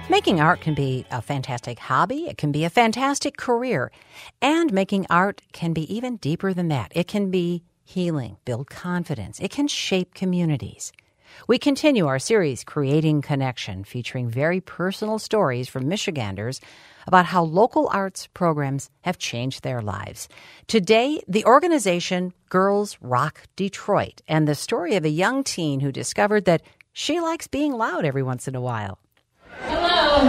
Making art can be a fantastic hobby. It can be a fantastic career. And making art can be even deeper than that. It can be healing, build confidence. It can shape communities. We continue our series, Creating Connection, featuring very personal stories from Michiganders about how local arts programs have changed their lives. Today, the organization Girls Rock Detroit, and the story of a young teen who discovered that she likes being loud every once in a while. Hello.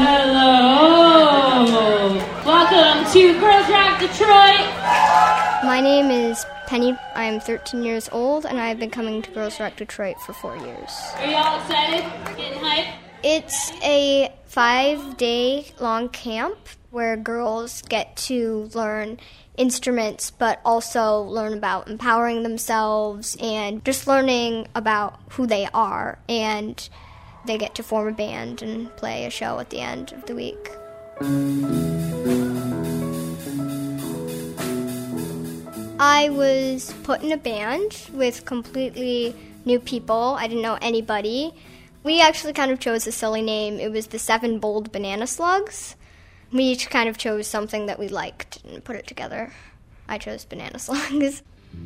Welcome to Girls Rock Detroit. My name is Penny. I am 13 years old, and I have been coming to Girls Rock Detroit for 4 years. Are y'all excited? Getting hyped? It's a 5-day-long camp where girls get to learn instruments, but also learn about empowering themselves and just learning about who they are. And they get to form a band and play a show at the end of the week. I was put in a band with completely new people. I didn't know anybody. We actually kind of chose a silly name. It was the 7 Bold Banana Slugs. We each kind of chose something that we liked and put it together. I chose Banana Slugs.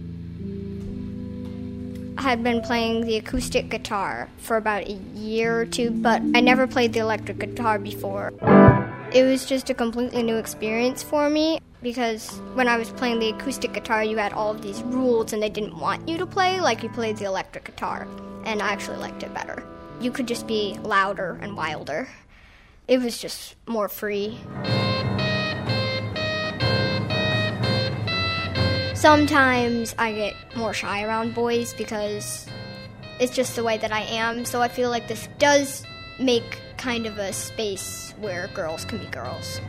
I had been playing the acoustic guitar for about a year or two, but I never played the electric guitar before. It was just a completely new experience for me because when I was playing the acoustic guitar, you had all of these rules and they didn't want you to play like you played the electric guitar, and I actually liked it better. You could just be louder and wilder. It was just more free. Sometimes I get more shy around boys because it's just the way that I am, so I feel like this does make kind of a space where girls can be girls.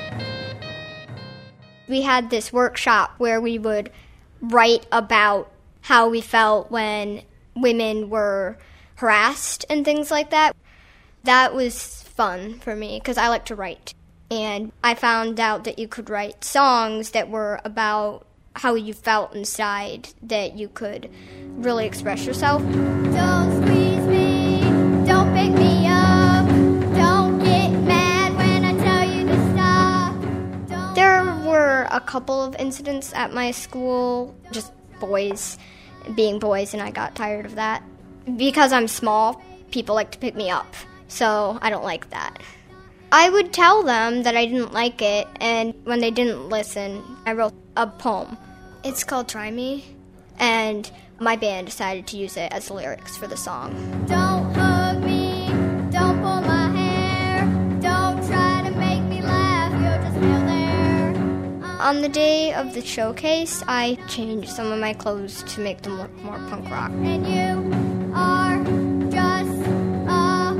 We had this workshop where we would write about how we felt when women were harassed and things like that. That was fun for me because I like to write. And I found out that you could write songs that were about how you felt inside, that you could really express yourself. Don't squeeze me, don't pick me up, don't get mad when I tell you to stop. There were a couple of incidents at my school, just boys being boys, and I got tired of that. Because I'm small, people like to pick me up, so I don't like that. I would tell them that I didn't like it, and when they didn't listen, I wrote a poem. It's called Try Me, and my band decided to use it as the lyrics for the song. Don't hug me, don't pull my hair, don't try to make me laugh, you're just still there. On the day of the showcase, I changed some of my clothes to make them look more punk rock. And you are just a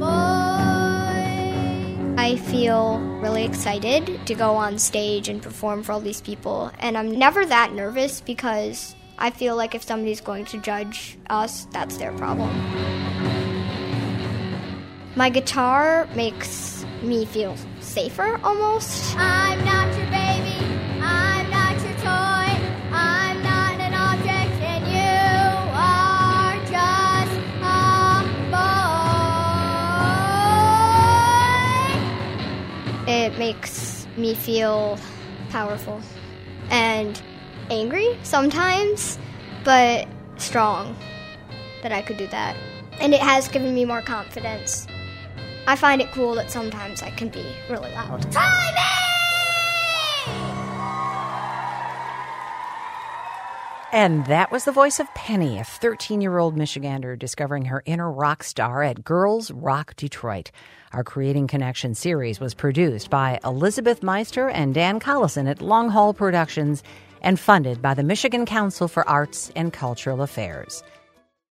boy. I feel really excited to go on stage and perform for all these people, and I'm never that nervous because I feel like if somebody's going to judge us, that's their problem. My guitar makes me feel safer almost. I'm not your baby, I'm not your toy, I'm not an object, and you are just a boy. It makes me feel powerful and angry sometimes, but strong that I could do that. And it has given me more confidence. I find it cool that sometimes I can be really loud. Try me! And that was the voice of Penny, a 13-year-old Michigander discovering her inner rock star at Girls Rock Detroit. Our Creating Connection series was produced by Elizabeth Meister and Dan Collison at Long Haul Productions and funded by the Michigan Council for Arts and Cultural Affairs.